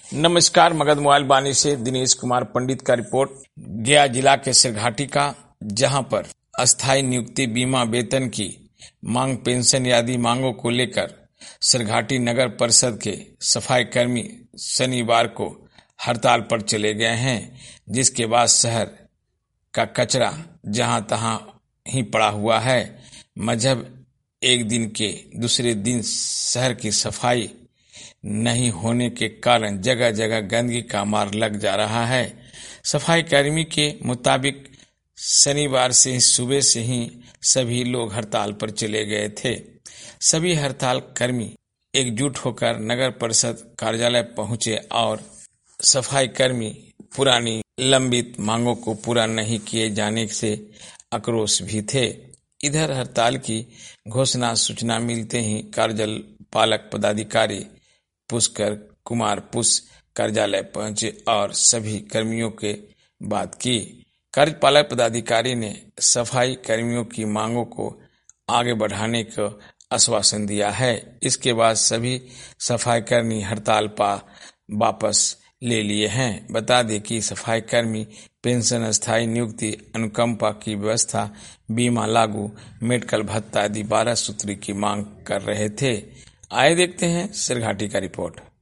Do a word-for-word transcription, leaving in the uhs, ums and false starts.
नमस्कार, मगध मोबाइल बानी से दिनेश कुमार पंडित का रिपोर्ट। गया जिला के सिरघाटी का, जहां पर अस्थायी नियुक्ति, बीमा, वेतन की मांग, पेंशन आदि मांगों को लेकर सिरघाटी नगर परिषद के सफाई कर्मी शनिवार को हड़ताल पर चले गए हैं, जिसके बाद शहर का कचरा जहां तहां ही पड़ा हुआ है। मजहब एक दिन के दूसरे दिन शहर की सफाई नहीं होने के कारण जगह जगह गंदगी का मार लग जा रहा है। सफाई कर्मी के मुताबिक शनिवार से सुबह से ही सभी लोग हड़ताल पर चले गए थे। सभी हड़ताल कर्मी एकजुट होकर नगर परिषद कार्यालय पहुंचे और सफाई कर्मी पुरानी लंबित मांगों को पूरा नहीं किए जाने से आक्रोश भी थे। इधर हड़ताल की घोषणा सूचना मिलते ही कार्यपालक पदाधिकारी पुष्कर कुमार पुष कार्यालय पहुंचे और सभी कर्मियों के बात की। कार्यपालक पदाधिकारी ने सफाई कर्मियों की मांगों को आगे बढ़ाने का आश्वासन दिया है। इसके बाद सभी सफाई कर्मी हड़ताल पा वापस ले लिए हैं। बता दें कि सफाई कर्मी पेंशन, अस्थायी नियुक्ति, अनुकंपा की व्यवस्था, बीमा लागू, मेडिकल भत्ता आदि बारह सूत्री की मांग कर रहे थे। आइए देखते हैं सिरघाटी का रिपोर्ट।